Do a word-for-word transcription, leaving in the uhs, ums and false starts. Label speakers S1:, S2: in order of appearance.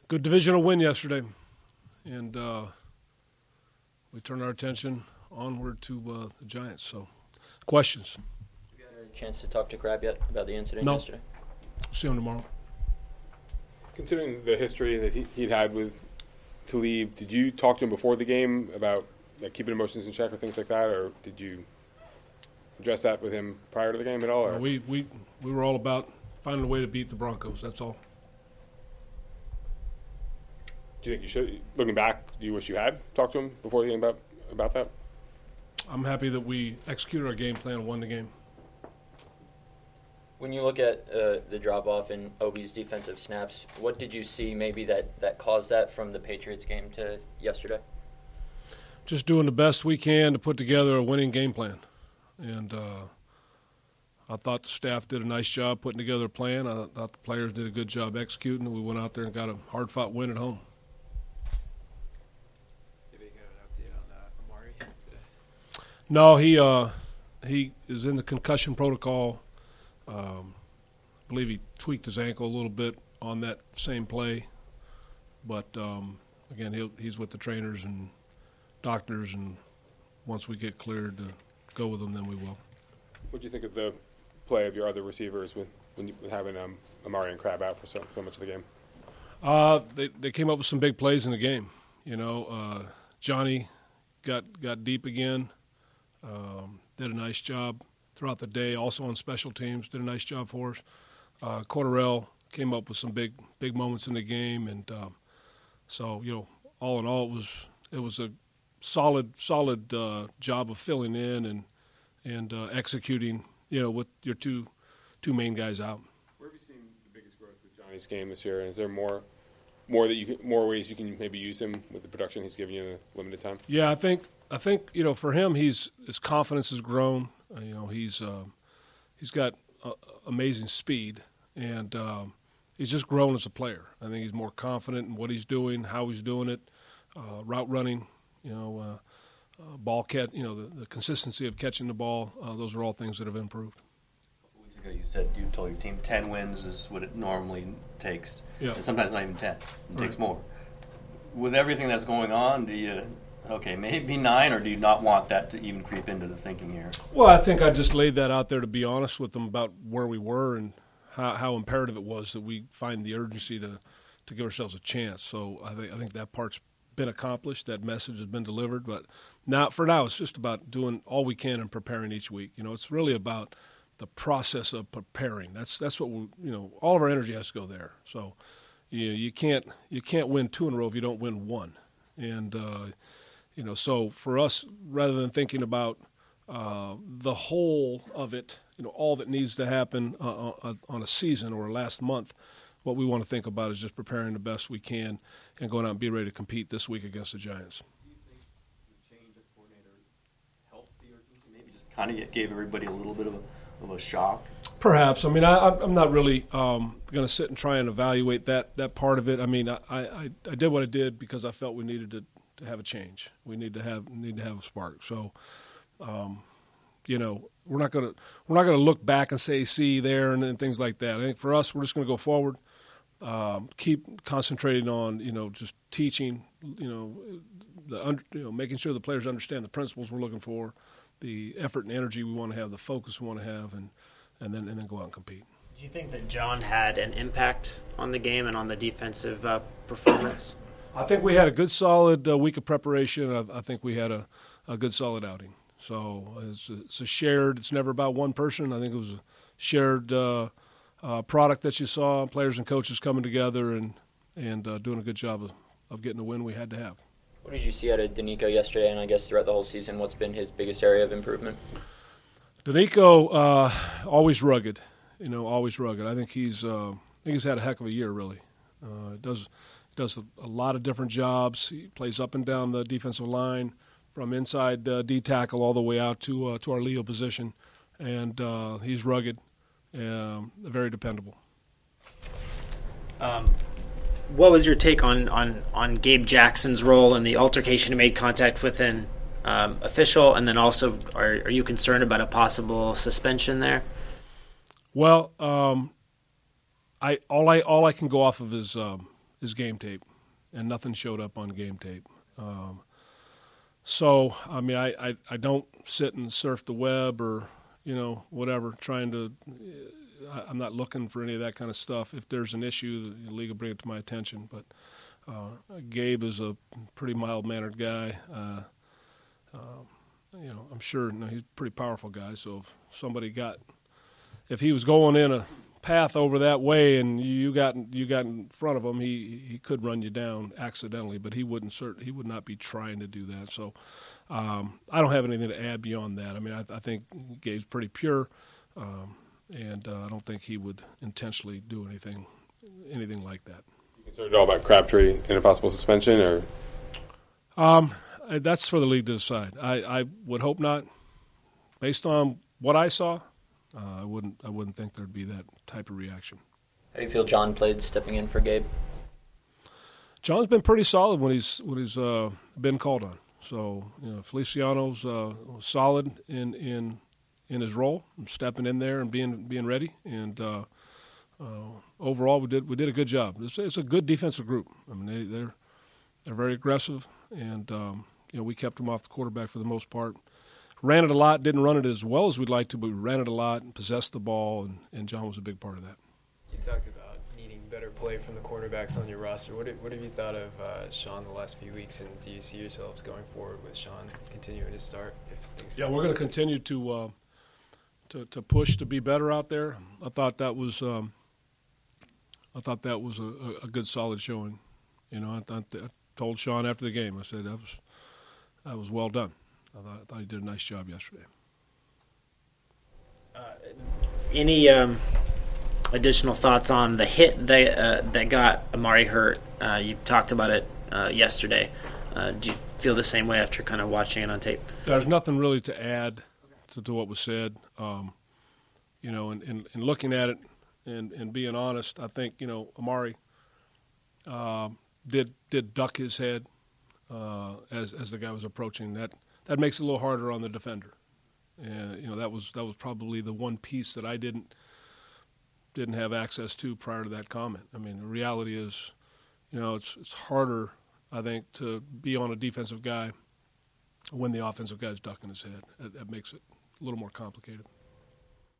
S1: good divisional win yesterday, and uh, we turn our attention onward to uh, the Giants. So, questions?
S2: Have you had a chance to talk to Crab yet about the incident
S1: no.
S2: yesterday?
S1: See him tomorrow.
S3: Considering the history that he, he'd had with Talib, did you talk to him before the game about like, keeping emotions in check or things like that, or did you address that with him prior to the game at all? Or?
S1: No, we, we, we were all about finding a way to beat the Broncos, that's all.
S3: Do you think you should, looking back, do you wish you had talked to him before the game about, about that?
S1: I'm happy that we executed our game plan and won the game.
S2: When you look at uh, the drop-off in Obi's defensive snaps, what did you see maybe that, that caused that from the Patriots game to yesterday?
S1: Just doing the best we can to put together a winning game plan. And uh, I thought the staff did a nice job putting together a plan. I thought the players did a good job executing, and we went out there and got a hard-fought win at home.
S4: Did we get an update on uh, Amari today?
S1: No, he uh, he is in the concussion protocol. Um, I believe he tweaked his ankle a little bit on that same play. But, um, again, he'll, he's with the trainers and doctors, and once we get cleared to go with him, then we will.
S3: What do you think of the play of your other receivers with when you, having um, Amari and Crab out for so, so much of the game?
S1: Uh, they, they came up with some big plays in the game. You know, uh, Johnny got, got deep again, um, did a nice job throughout the day, also on special teams, did a nice job for us. Uh, Cordarrelle came up with some big big moments in the game, and um, so you know, all in all, it was it was a solid solid uh, job of filling in and and uh, executing. You know, with your two two main guys out.
S3: Where have you seen the biggest growth with Johnny's game this year? Is there more more that you can, more ways you can maybe use him with the production he's giving you in a limited time?
S1: Yeah, I think I think you know for him, he's his confidence has grown. Uh, you know, he's uh, he's got uh, amazing speed, and um, he's just grown as a player. I think he's more confident in what he's doing, how he's doing it, uh, route running. You know, uh, uh, ball catch. You know, the, the consistency of catching the ball. Uh, those are all things that have improved.
S5: A couple weeks ago, you said you told your team ten wins is what it normally takes,
S1: Yeah.
S5: and sometimes not even ten. It
S1: Right.
S5: takes more. With everything that's going on, do you? Okay, maybe nine, or do you not want that to even creep into the thinking here?
S1: Well, I think I just laid that out there to be honest with them about where we were and how, how imperative it was that we find the urgency to, to give ourselves a chance. So I think I think that part's been accomplished. That message has been delivered. But now, for now, it's just about doing all we can and preparing each week. You know, it's really about the process of preparing. That's that's what we, you know, all of our energy has to go there. So you know, you can't you can't win two in a row if you don't win one. And uh, You know, so for us, rather than thinking about uh, the whole of it, you know, all that needs to happen uh, on a season or last month, what we want to think about is just preparing the best we can and going out and be ready to compete this week against the Giants.
S5: Do you think the change of coordinator helped the urgency? Maybe just kind of gave everybody a little bit of a, of a shock?
S1: Perhaps. I mean, I, I'm not really um, going to sit and try and evaluate that, that part of it. I mean, I, I, I did what I did because I felt we needed to. to have a change. We need to have need to have a spark. So, um, you know, we're not gonna we're not gonna look back and say see there and, and things like that. I think for us, we're just gonna go forward, um, keep concentrating on you know just teaching, you know, the under, you know making sure the players understand the principles we're looking for, the effort and energy we want to have, the focus we want to have, and and then and then go out and compete.
S6: Do you think that John had an impact on the game and on the defensive uh, performance?
S1: I think we had a good, solid uh, week of preparation. I, I think we had a, a good, solid outing. So it's a, it's a shared – it's never about one person. I think it was a shared uh, uh, product that you saw, players and coaches coming together and, and uh, doing a good job of, of getting the win we had to have.
S2: What did you see out of Danico yesterday, and I guess throughout the whole season? What's been his biggest area of improvement?
S1: Danico, uh, always rugged, you know, always rugged. I think he's uh, I think he's had a heck of a year, really. Uh, does – does a, a lot of different jobs. He plays up and down the defensive line from inside uh, D-tackle all the way out to uh, to our Leo position. And uh, he's rugged, um, very dependable.
S6: Um, what was your take on, on, on Gabe Jackson's role in the altercation he made contact with an um, official? And then also, are, are you concerned about a possible suspension there?
S1: Well, um, I all I all I can go off of is um, is game tape, and nothing showed up on game tape. Um, so, I mean, I, I, I don't sit and surf the web or, you know, whatever, trying to I, I'm not looking for any of that kind of stuff. If there's an issue, the league will bring it to my attention. But uh, Gabe is a pretty mild-mannered guy. Uh, uh, you know, I'm sure you know, he's a pretty powerful guy. So if somebody got, if he was going in a path over that way and you got you got in front of him, he he could run you down accidentally. But he wouldn't cert, he would not be trying to do that. So um, I don't have anything to add beyond that. I mean, I, I think Gabe's pretty pure. Um, And uh, I don't think he would intentionally do anything, anything like that.
S3: You concerned at all about Crabtree and a possible suspension, or?
S1: Um, that's for the league to decide. I, I would hope not. Based on what I saw, uh, I wouldn't. I wouldn't think there'd be that type of reaction.
S2: How do you feel John played stepping in for Gabe?
S1: John's been pretty solid when he's when he's uh, been called on. So you know, Feliciano's uh, solid in in. in his role, stepping in there and being being ready. And uh, uh, overall, we did we did a good job. It's, it's a good defensive group. I mean, they, they're they're very aggressive, and um, you know we kept them off the quarterback for the most part. Ran it a lot, didn't run it as well as we'd like to, but we ran it a lot and possessed the ball, and, and John was a big part of that.
S4: You talked about needing better play from the quarterbacks on your roster. What have, what have you thought of uh, Sean the last few weeks, and do you see yourselves going forward with Sean continuing to start? If things
S1: Yeah, we're going to continue to. Uh, To, to push to be better out there. I thought that was um, I thought that was a, a good solid showing. You know, I, thought I told Sean after the game, I said that was that was well done. I thought, I thought he did a nice job yesterday.
S6: Uh, any um, additional thoughts on the hit that uh, that got Amari hurt? Uh, you talked about it uh, yesterday. Uh, do you feel the same way after kind of watching it on tape?
S1: There's nothing really to add to, to what was said. Um, you know, and, and, and looking at it and, and being honest, I think, you know, Amari uh, did did duck his head uh, as as the guy was approaching. That that makes it a little harder on the defender. And, you know, that was that was probably the one piece that I didn't didn't have access to prior to that comment. I mean, the reality is, you know, it's it's harder, I think, to be on a defensive guy when the offensive guy's ducking his head. That, that makes it a little more complicated.